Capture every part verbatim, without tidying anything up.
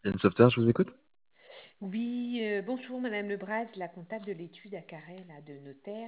Yann Software, je vous écoute. Oui, euh, bonjour Madame Lebras, la comptable de l'étude à Carré là, de notaire.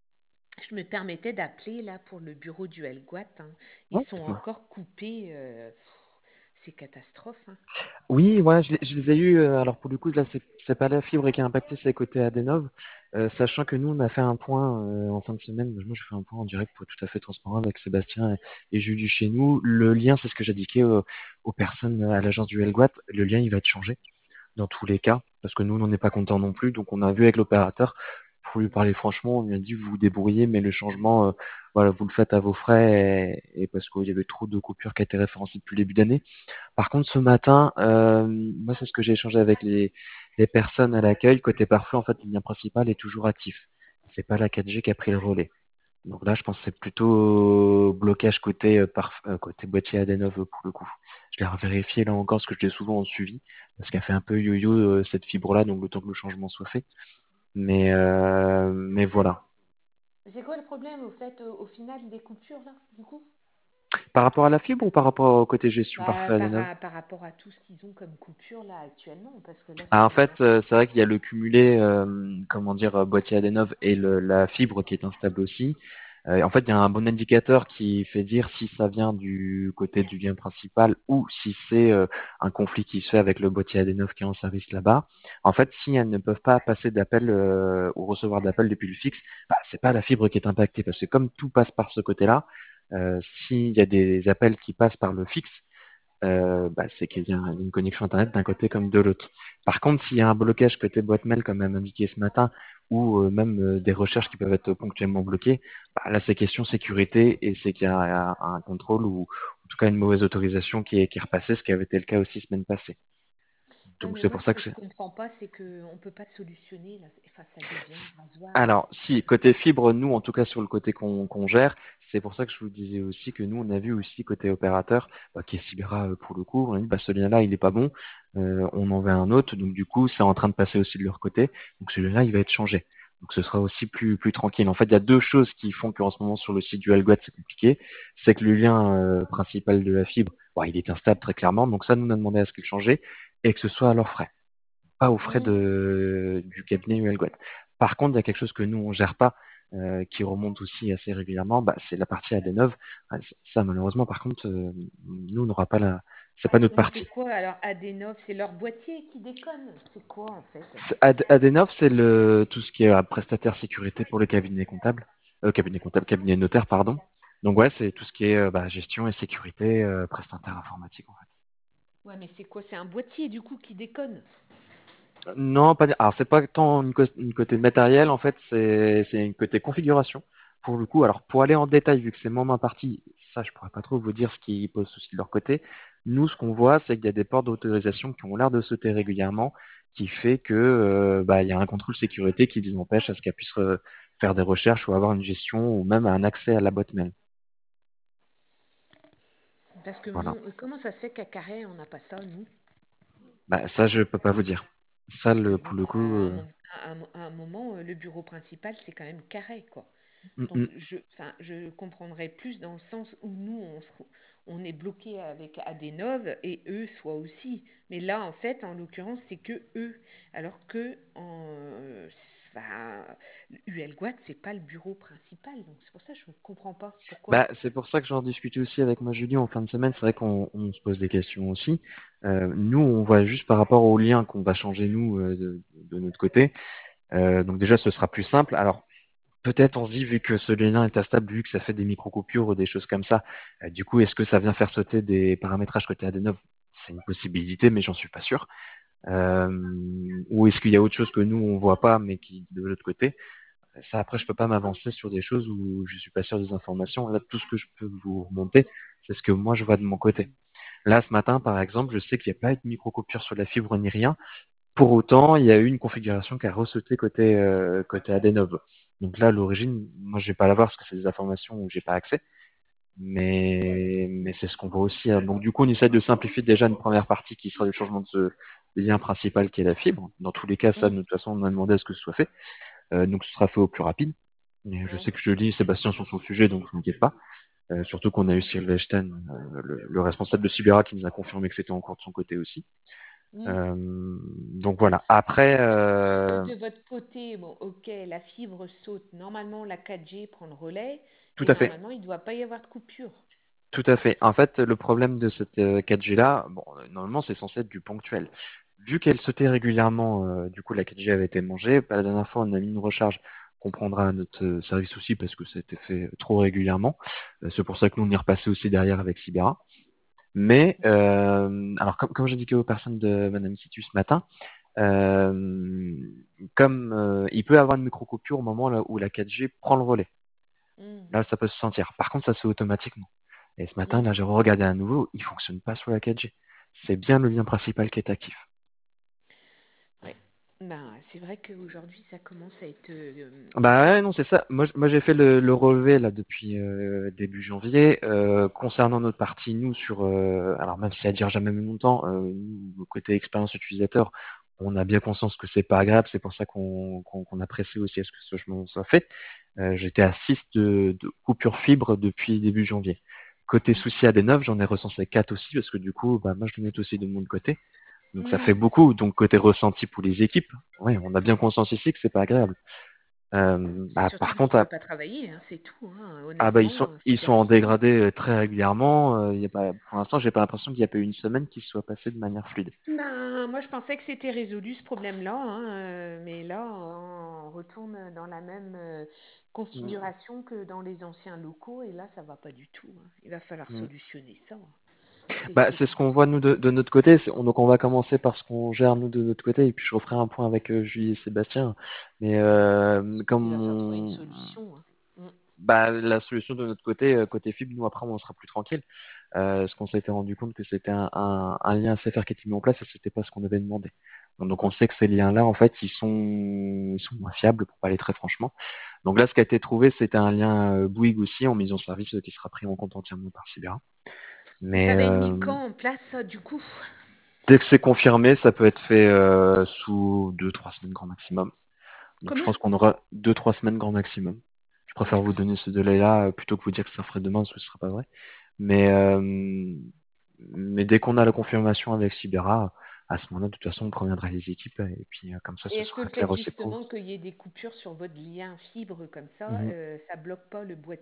Je me permettais d'appeler là pour le bureau du Helgoat, hein. Ils Ouais, sont dites-moi. encore coupés. euh, pff, c'est catastrophe, hein. Oui, ouais, je, les je les ai eus. euh, Alors pour le coup, là, c'est c'est pas la fibre qui a impacté, c'est côté Adenov. Euh, sachant que nous, on a fait un point euh, en fin de semaine. Moi, je fais un point en direct pour être tout à fait transparent avec Sébastien et, et Julie chez nous. Le lien, c'est ce que j'ai indiqué aux, aux personnes à l'agence du Helgoat. Le lien, il va être changé dans tous les cas, parce que nous, on n'en est pas content non plus. Donc, on a vu avec l'opérateur, pour lui parler franchement, on lui a dit, vous vous débrouillez, mais le changement, euh, voilà, vous le faites à vos frais, et, et parce qu'il y avait trop de coupures qui étaient référencées depuis le début d'année. Par contre, ce matin, euh, moi, c'est ce que j'ai échangé avec les, les personnes à l'accueil. Côté pare-feu, en fait, le lien principal est toujours actif. C'est pas la quatre G qui a pris le relais. Donc là, je pense que c'est plutôt blocage côté, euh, par, euh, côté boîtier Adenov pour le coup. Je l'ai revérifié là encore, parce que je l'ai souvent en suivi, parce qu'elle fait un peu yo-yo euh, cette fibre-là, donc le temps que le changement soit fait. Mais, euh, mais voilà. C'est quoi le problème au fait, au, au final des coupures là, du coup? Par rapport à la fibre ou par rapport au côté gestion Bah, parfait par, Adenov? ra- par rapport à tout ce qu'ils ont comme coupure là actuellement, parce que là Ah, ça en devient. fait, euh, c'est vrai qu'il y a le cumulé, euh, comment dire, euh, boîtier Adenov et le- la fibre qui est instable aussi. Euh, en fait, il y a un bon indicateur qui fait dire si ça vient du côté du lien principal ou si c'est euh, un conflit qui se fait avec le boîtier Adenov qui est en service là-bas. En fait, si elles ne peuvent pas passer d'appel euh, ou recevoir d'appel depuis le fixe, bah, c'est pas la fibre qui est impactée parce que comme tout passe par ce côté-là, euh, s'il y a des appels qui passent par le fixe, euh, bah, c'est qu'il y a une connexion Internet d'un côté comme de l'autre. Par contre, s'il y a un blocage côté boîte mail, comme elle m'a indiqué ce matin, ou euh, même euh, des recherches qui peuvent être ponctuellement bloquées, bah, là, c'est question sécurité et c'est qu'il y a un, un contrôle ou en tout cas une mauvaise autorisation qui est, qui est repassée, ce qui avait été le cas aussi semaine passée. Ouais, Donc mais c'est moi pour ce ça que que je c'est... comprends pas, c'est que on peut pas solutionner là. Enfin, ça devient rasoir. Alors, si, côté fibre, nous, en tout cas sur le côté qu'on qu'on gère, c'est pour ça que je vous disais aussi que nous, on a vu aussi côté opérateur, bah, qui est Sybera euh, pour le coup, on a dit, bah, ce lien-là, il est pas bon, euh, on en veut un autre, donc du coup, c'est en train de passer aussi de leur côté, donc celui-là, il va être changé. Donc ce sera aussi plus, plus tranquille. En fait, il y a deux choses qui font qu'en ce moment sur le site du Algoat, c'est compliqué. C'est que le lien euh, principal de la fibre, bon, il est instable très clairement, donc ça, nous, on a demandé à ce qu'il change et que ce soit à leurs frais pas aux frais Hmm. de, du cabinet Huelgoat. Par contre, il y a quelque chose que nous, on gère pas, euh, qui remonte aussi assez régulièrement, bah, c'est la partie Adenov. Ah, c- Ça, malheureusement, par contre, euh, nous, on n'aura pas la, c'est pas notre Mais c'est partie. quoi alors Adenov? C'est leur boîtier qui déconne? C'est quoi en fait? C'est- Ad- Adenov, c'est le, tout ce qui est euh, prestataire sécurité pour le cabinet comptable, euh, cabinet comptable, cabinet notaire, pardon. Donc ouais, c'est tout ce qui est euh, bah, gestion et sécurité, euh, prestataire informatique, en fait. Ouais, mais c'est quoi? C'est un boîtier du coup qui déconne. Non, pas. Alors, c'est pas tant une, cos- une côté matériel, en fait, c'est c'est une côté configuration. Pour le coup, alors pour aller en détail, vu que c'est moi ma partie, ça, je pourrais pas trop vous dire ce qui pose souci de leur côté. Nous, ce qu'on voit, c'est qu'il y a des portes d'autorisation qui ont l'air de sauter régulièrement, qui fait que euh, bah, il y a un contrôle sécurité qui les empêche à ce qu'elles puissent euh, faire des recherches ou avoir une gestion ou même un accès à la boîte mail. Parce que Voilà. mon... comment ça se fait qu'à Carré on n'a pas ça nous? Bah, ça, je peux pas vous dire. Ça, le, Bon, pour le à coup, un, euh, mom- à un- à un moment, euh, le bureau principal c'est quand même Carré quoi. mm, Donc mm. je, enfin, je comprendrais plus dans le sens où nous on, se- on est bloqué avec Adenov et eux soit aussi. Mais là en fait, en l'occurrence, c'est que eux. Alors que en, euh, enfin, Huelgoat, c'est pas le bureau principal. Donc c'est pour ça que je ne comprends pas pourquoi. Bah, c'est pour ça que j'en discutais aussi avec ma Julie en fin de semaine. C'est vrai qu'on on se pose des questions aussi. Euh, nous, on voit juste par rapport au lien qu'on va changer nous euh, de, de notre côté. Euh, donc déjà, ce sera plus simple. Alors peut-être on se dit vu que ce lien est instable, vu que ça fait des micro-coupures ou des choses comme ça, euh, du coup, est-ce que ça vient faire sauter des paramétrages côté Adenov? C'est une possibilité, mais j'en suis pas sûr. Euh, ou est-ce qu'il y a autre chose que nous on voit pas, mais qui de l'autre côté? Ça, après, je peux pas m'avancer sur des choses où je suis pas sûr des informations. Là, tout ce que je peux vous remonter, c'est ce que moi je vois de mon côté. Là, ce matin, par exemple, je sais qu'il n'y a pas eu de micro-coupure sur la fibre ni rien. Pour autant, il y a eu une configuration qui a ressauté côté, euh, côté Adenov. Donc là, à l'origine, moi, je vais pas la voir parce que c'est des informations où j'ai pas accès. Mais, mais c'est ce qu'on voit aussi, hein. Donc du coup, on essaie de simplifier déjà une première partie qui sera le changement de ce lien principal qui est la fibre. Dans tous les cas, ça, Hmm. de toute façon, on a demandé à ce que ce soit fait. Euh, donc ce sera fait au plus rapide. Mais je Ouais. sais que je lis Sébastien sur son sujet, donc je m'inquiète pas. Euh, surtout qu'on a eu Sylvester, euh, le, le responsable de Sibera, qui nous a confirmé que c'était en cours de son côté aussi. Mm. Euh, donc voilà. Après, Donc euh, de votre côté, bon, ok, la fibre saute. Normalement, la quatre G prend le relais tout et à fait. normalement, il ne doit pas y avoir de coupure. Tout à fait. En fait, le problème de cette euh, quatre G là, bon, euh, normalement, c'est censé être du ponctuel. Vu qu'elle sautait régulièrement, euh, du coup, la quatre G avait été mangée. Bah, la dernière fois, on a mis une recharge qu'on prendra à notre euh, service aussi parce que ça a été fait trop régulièrement. Euh, c'est pour ça que nous, on est repassé aussi derrière avec Sibera. Mais, euh, alors, comme, comme j'indiquais aux personnes de Madame Situ ce matin, euh, comme euh, il peut y avoir une micro-coupure au moment là où la quatre G prend le relais. Mm. Là, ça peut se sentir. Par contre, ça se fait automatiquement. Et ce matin, Mm. là, j'ai regardé à nouveau, il fonctionne pas sur la quatre G. C'est bien le lien principal qui est actif. Ouais. Ben, c'est vrai qu'aujourd'hui, ça commence à être euh, Bah ouais, non, c'est ça. Moi, j- moi j'ai fait le, le relevé là depuis euh, début janvier euh, concernant notre partie nous sur. Euh, alors même si ça dure jamais mis longtemps, euh, nous, côté expérience utilisateur, on a bien conscience que c'est pas agréable. C'est pour ça qu'on qu'on, qu'on apprécie aussi à ce que ce changement soit fait. Euh, j'étais à six de, de coupure fibre depuis début janvier. Côté mm. souci A D neuf, j'en ai recensé quatre aussi parce que du coup, bah, moi je le mets aussi de mon côté. Donc ça fait Mm. beaucoup. Donc côté ressenti pour les équipes, ouais, on a bien conscience ici que c'est pas agréable. Euh, C'est bah, surtout par parce qu'il contre, ne ah, veut pas travailler, hein, c'est tout. Hein. ah bah ils sont Honnêtement, euh, c'est ils sont en terminé. dégradé euh, très régulièrement. Euh, il y a pas, pour l'instant, j'ai pas l'impression qu'il y a pas eu une semaine qui soit passée de manière fluide. Ben, moi, je pensais que c'était résolu ce problème-là, hein, euh, mais là, on retourne dans la même euh, Mm, configuration que dans les anciens locaux, et là, ça va pas du tout. Hein. Il va falloir mm. solutionner ça. Hein. C'est Bah, c'est c'est ce tout. qu'on voit nous de, de notre côté. C'est- on- Donc on va commencer par ce qu'on gère nous de notre côté, et puis je referai un point avec euh, Julie et Sébastien. Mais euh, Il va comme falloir trouver une on- solution. Hein. Mm. bah, la solution de notre côté, euh, côté fibre, nous après on sera plus tranquille. Euh, parce qu'on s'était rendu compte que c'était un, un, un lien assez fort qui était mis en place et c'était pas ce qu'on avait demandé. Donc on sait que ces liens-là, en fait, ils sont, ils sont moins fiables pour parler très franchement. Donc là, ce qui a été trouvé, c'était un lien euh, Bouygues aussi en mise en service euh, qui sera pris en compte entièrement par Sibera. Et ça Mais va être mis euh, quand en place, ça, du coup? dès que c'est confirmé, ça peut être fait euh, sous deux, trois semaines grand maximum. Donc je Combien? pense qu'on aura deux, trois semaines grand maximum. Je préfère vous D'accord. donner ce délai-là euh, plutôt que vous dire que ça ferait demain, parce que ce sera pas vrai. Mais, euh, mais dès qu'on a la confirmation avec Sibera, à ce moment-là, de toute façon, on préviendra les équipes et puis euh, comme ça, Et ce est-ce que sera le clair fait aussi pour vous. justement qu'il y ait des coupures sur votre lien fibre comme ça, Mhm. euh, ça bloque pas le boîtier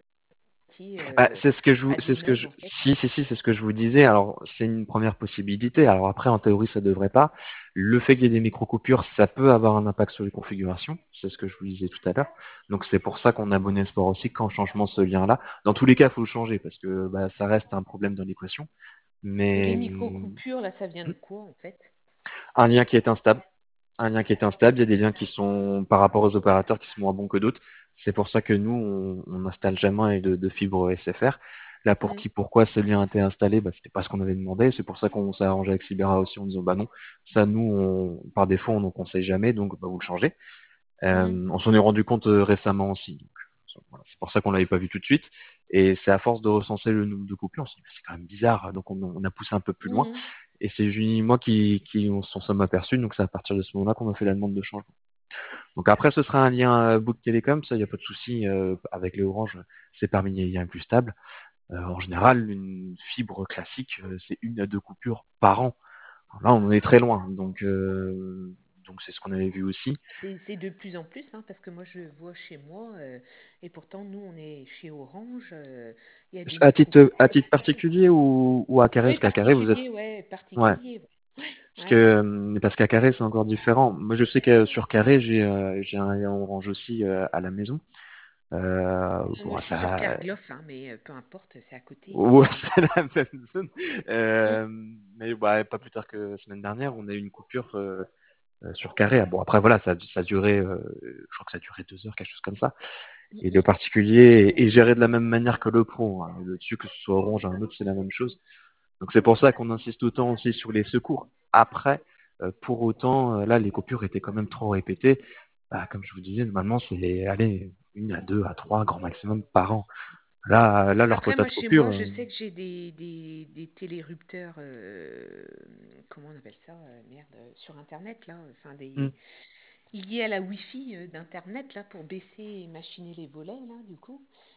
Bah, euh, c'est ce que je vous, à c'est des ce que neuves je, en fait? si, si, si, c'est ce que je vous disais. Alors, c'est une première possibilité. Alors après, en théorie, ça devrait pas. Le fait qu'il y ait des micro-coupures, ça peut avoir un impact sur les configurations. C'est ce que je vous disais tout à l'heure. Donc, c'est pour ça qu'on a abonné Sport aussi qu'en changement ce lien-là. Dans tous les cas, il faut le changer parce que, bah, ça reste un problème dans l'équation. Et les Mais, hum, micro-coupures, là, ça vient de quoi en fait? un lien qui est instable. Un lien qui est instable. Il y a des liens qui sont, par rapport aux opérateurs, qui sont moins bons que d'autres. C'est pour ça que nous, on, on n'installe jamais de, de fibre S F R. Là, pour Hmm. qui, pourquoi ce lien a été installé, bah, c'était pas ce qu'on avait demandé. C'est pour ça qu'on s'est arrangé avec Sibera aussi en disant, bah non, ça, nous, on, par défaut, on ne conseille jamais, donc bah, vous le changez. Hmm. Euh, on s'en est rendu compte euh, récemment aussi. Donc, voilà, c'est pour ça qu'on l'avait pas vu tout de suite. Et c'est à force de recenser le nombre de coupures, on s'est dit, c'est quand même bizarre. Donc on, on a poussé un peu plus loin. Hmm. Et c'est Julie et moi qui, qui on s'en sommes aperçus. Donc c'est à partir de ce moment-là qu'on a fait la demande de changement. Donc après, ce sera un lien euh, Bouygues Télécom, ça, il n'y a pas de souci. Euh, avec les Orange, c'est parmi les liens les plus stables. Euh, en général, une fibre classique, euh, c'est une à deux coupures par an. Là, on en est très loin. Donc, euh, donc c'est ce qu'on avait vu aussi. C'est c'est de plus en plus, hein, parce que moi je vois chez moi, euh, et pourtant nous on est chez Orange, euh, il y a des À titre, à micro-coupures. titre particulier ou, ou à Carré, Oui, parce qu'à Carré, vous êtes. particulier, ouais, Ouais. particulier. Ouais, Parce que, ouais. euh, parce qu'à Carré, c'est encore différent. Moi, je sais que sur Carré, j'ai euh, j'ai un lien Orange aussi euh, à la maison. Euh, Moi bon, je suis sur ça, Kergloff, hein, mais euh, peu importe, c'est à côté. ouais, c'est la même zone. Mm. Euh, mais ouais, pas plus tard que la semaine dernière, on a eu une coupure euh, euh, sur Carré. Bon, après, voilà, ça, ça a duré, euh, je crois que ça a duré deux heures, quelque chose comme ça. Mm, Et le mm. particulier est, est géré de la même manière que le pro. Hein. Le dessus, que ce soit Orange ou un autre, c'est la même chose. Donc c'est pour ça qu'on insiste autant aussi sur les secours. Après, euh, pour autant, euh, là, les coupures étaient quand même trop répétées. Bah, comme je vous disais, normalement, c'est aller une à deux à trois grand maximum par an. Là, là, leur Après, quota moi, de chez coupure. moi, je euh, sais que j'ai des, des, des télérupteurs, euh, comment on appelle ça, euh, merde, euh, sur Internet, là, enfin, hmm. des, liés à la Wi-Fi euh, d'Internet, là, pour baisser et machiner les volets, là, du coup.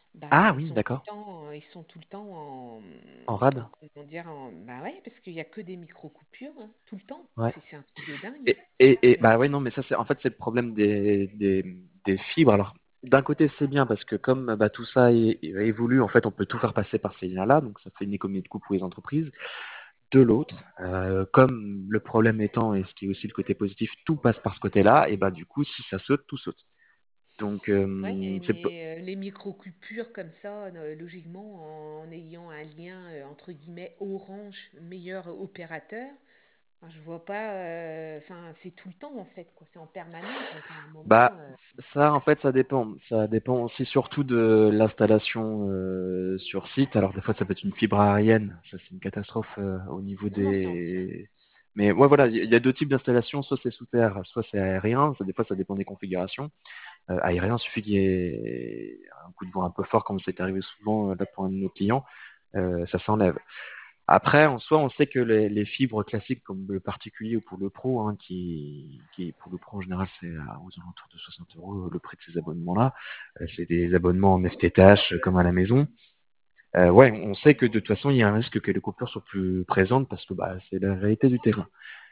Bah, Ah ils oui, sont tout le d'accord. temps, ils sont tout le temps en, En en- rade. comment dire, en, bah ouais, parce qu'il y a que des micro-coupures, hein, tout le temps. Ouais. C'est c'est un truc de dingue. Et, et, et bah ouais, non, mais ça, c'est en fait, c'est le problème des, des, des fibres. Alors, d'un côté, c'est bien parce que comme bah, tout ça é- é- évolue, en fait, on peut tout faire passer par ces liens-là, donc ça fait une économie de coût pour les entreprises. De l'autre, euh, comme le problème étant, et ce qui est aussi le côté positif, tout passe par ce côté-là, et bah du coup, si ça saute, tout saute. Donc, Ouais, euh, et- c'est p- mais euh, les micro-coupures comme ça, euh, logiquement, en ayant un lien, euh, entre guillemets, Orange, meilleur opérateur, enfin, je vois pas, euh, enfin, c'est tout le temps en fait, quoi. C'est en permanence, donc à un bah moment, euh, ça, en fait, ça dépend. Ça dépend aussi surtout de l'installation euh, sur site. Alors des fois, ça peut être une fibre aérienne, ça c'est une catastrophe euh, au niveau non, non, c'est en dessous. des. Mais ouais, voilà, il y, y a deux types d'installations, soit c'est sous terre, soit c'est aérien. Ça, des fois, ça dépend des configurations. Euh, aérien, il suffit qu'il y ait un coup de vent un peu fort, comme c'est arrivé souvent euh, là pour un de nos clients, euh, ça s'enlève. Après, en soi, on sait que les, les fibres classiques, comme le particulier ou pour le pro, hein, qui, qui pour le pro en général, c'est à- aux alentours de soixante euros le prix de ces abonnements-là. Euh, c'est des abonnements en F T T H euh, comme à la maison. Euh, ouais, on sait que de toute façon, il y a un risque que les coupures soient plus présentes parce que bah, c'est la réalité du terrain.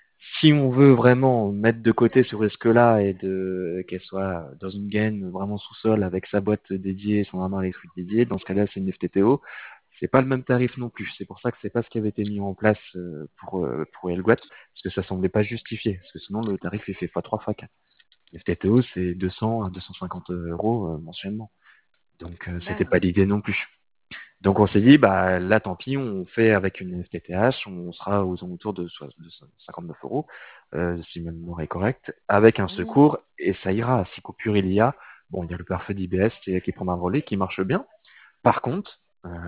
Si on veut vraiment mettre de côté ce risque-là et de qu'elle soit dans une gaine vraiment sous-sol avec sa boîte dédiée, son aimant électrique dédié, dans ce cas-là, c'est une F T T O. C'est pas le même tarif non plus. C'est pour ça que c'est pas ce qui avait été mis en place euh, pour euh, pour Elgato, parce que ça semblait pas justifié, parce que sinon le tarif il fait fois trois fois quatre. F T T O c'est deux cents à deux cent cinquante euros euh, mensuellement. Donc euh, c'était Bah pas oui. l'idée non plus. Donc on s'est dit, bah là tant pis, on fait avec une F T T H, on sera aux alentours de, de cinquante-neuf euros, euh, si ma mémoire est correcte, avec un Mhm. secours, et ça ira. Si coupure il y a, bon, il y a le pare-feu d'I B S qui, qui prend un relais, qui marche bien. Par contre,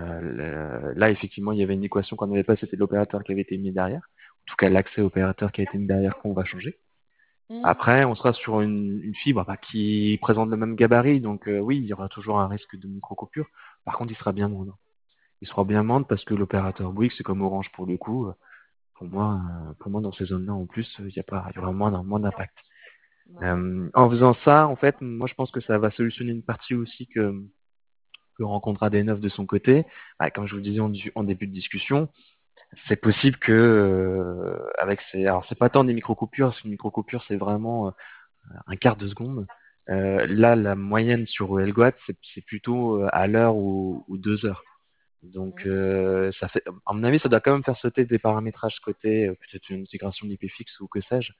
euh, le- là effectivement, il y avait une équation qu'on n'avait pas, c'était l'opérateur qui avait été mis derrière. En tout cas, l'accès opérateur qui a été mis derrière qu'on va changer. Mhm. Après, on sera sur une, une fibre bah, qui présente le même gabarit, donc euh, oui, il y aura toujours un risque de micro-coupure. Par contre, il sera bien moindre. Il sera bien moindre parce que l'opérateur Bouygues, c'est comme Orange pour le coup. euh, Pour moi, euh, pour moi dans ces zones-là, en plus, il y a pas, il y aura moins, d'un- moins d'impact. Bah oui. Euh, en faisant ça, en fait, moi, je pense que ça va solutionner une partie aussi que, que rencontrera des neufs de son côté. Bah, comme je vous le disais en, en début de discussion, c'est possible que, euh, avec ces, alors c'est pas tant des micro-coupures, parce qu'une micro-coupure, c'est vraiment euh, un quart de seconde. Euh, là, la moyenne sur Elgato, c'est c'est plutôt euh, à l'heure ou, ou deux heures. Donc, Mhm. euh, ça fait, à mon avis, ça doit quand même faire sauter des paramétrages côté, euh, peut-être une intégration d'I P fixe ou que sais-je,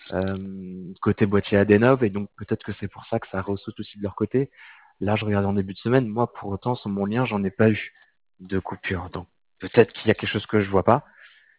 euh, côté boîtier Adenov, et donc peut-être que c'est pour ça que ça ressaute aussi de leur côté. Là, je regardais en début de semaine, moi, pour autant, sur mon lien, j'en ai pas eu de coupure. Donc, peut-être qu'il y a quelque chose que je vois pas.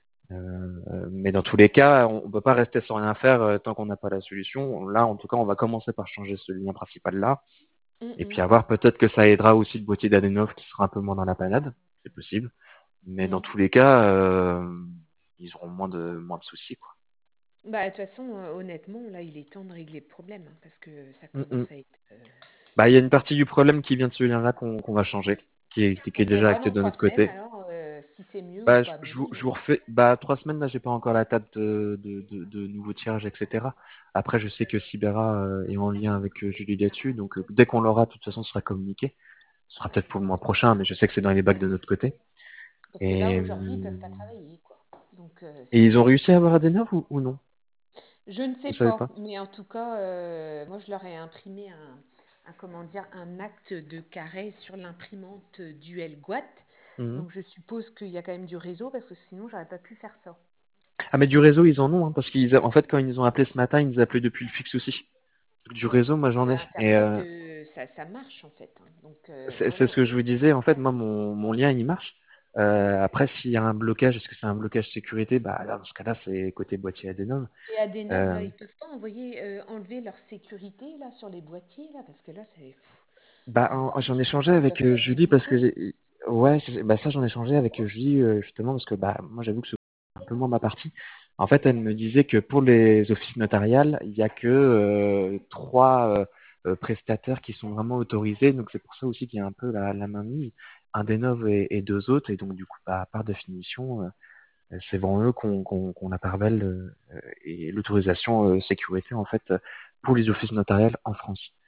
Euh, mais dans tous les cas, on ne peut pas rester sans rien faire euh, tant qu'on n'a pas la solution. Là, en tout cas, on va commencer par changer ce lien principal là. Et puis Mhm. à voir, peut-être que ça aidera aussi le boîtier d'Adenov qui sera un peu moins dans la panade. C'est possible. Mais dans Mhm. tous les cas, euh, ils auront moins de, moins de soucis, quoi. Bah, de toute façon, euh, honnêtement, là, il est temps de régler le problème, hein, parce que ça Mm, mm. commence à être. euh, Bah, il y a une partie du problème qui vient de ce lien-là qu'on qu'on va changer, qui est, qui est Ok, déjà bah acté dans de trois notre semaines, côté. alors, euh, si c'est mieux ou Bah, je, pas je mieux. vous, je vous euh, refais, bah, trois semaines, là, j'ai pas encore la date de, de, de, de nouveaux tirages, et cetera. Après, je sais que Sibera euh, est en lien avec euh, Julie là-dessus, donc euh, dès qu'on l'aura, de toute façon, ce sera communiqué. Ce sera peut-être pour le mois prochain, mais je sais que c'est dans les bacs de notre côté. Parce que là, Et, aujourd'hui, ils euh, peuvent pas travailler, quoi. Donc, euh, et ils ont c'est. réussi à avoir Adenov ou, ou non? Je ne sais Vous savez pas, pas? mais en tout cas, euh, moi, je leur ai imprimé un, un, comment dire, un acte de carré sur l'imprimante Duel Guat. Mhm. Donc, je suppose qu'il y a quand même du réseau, parce que sinon, j'aurais pas pu faire ça. Ah, mais du réseau, ils en ont, hein, parce qu'ils, a- en fait, quand ils nous ont appelé ce matin, ils nous appelaient depuis le fixe aussi. Du Ouais. réseau, moi, j'en ai. Euh, Et Internet, euh, euh, ça, ça marche, en fait, hein. Donc, euh, c'est c'est voilà. ce que je vous disais. En fait, moi, mon, mon lien, il marche. Euh, après, s'il y a un blocage, est-ce que c'est un blocage sécurité? Bah, là, dans ce cas-là, c'est côté boîtier Adenon. Et Adenov, Euh, là, ils peuvent pas envoyer, euh, enlever leur sécurité, là, sur les boîtiers, là, parce que là, c'est. pff, bah, c'est- en- c'est- j'en ai je sais changé pas, ils avec doivent euh, faire des Julie parce que dépôts. j'ai, ouais, c'est- bah, ça, j'en ai changé avec euh, Julie euh, justement parce que bah, moi, j'avoue que c'est un peu moins ma partie. En fait, elle me disait que pour les offices notariales, il y a que euh, trois euh, euh, prestataires qui sont vraiment autorisés. Donc, c'est pour ça aussi qu'il y a un peu la, la mainmise. Un des neufs et, et deux autres. Et donc, du coup, bah, par définition, euh, c'est devant eux qu'on qu'on, qu'on intervelle euh, et l'autorisation euh, sécurité, en fait, pour les offices notariales en France.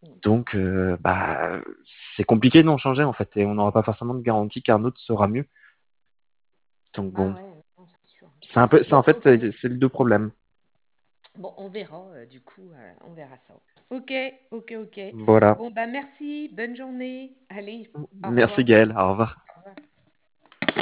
Donc, euh, bah, c'est compliqué d'en changer en fait, et on n'aura pas forcément de garantie qu'un autre sera mieux. Donc Ah bon, ouais, non, c'est sûr. c'est un peu, c'est en Bon, fait, ok. c'est c'est le deux problèmes. Bon, on verra, euh, du coup, euh, on verra ça. Ok, ok, ok. Voilà. Bon, bah merci, bonne journée. Allez, au Merci revoir. Gaël, au revoir.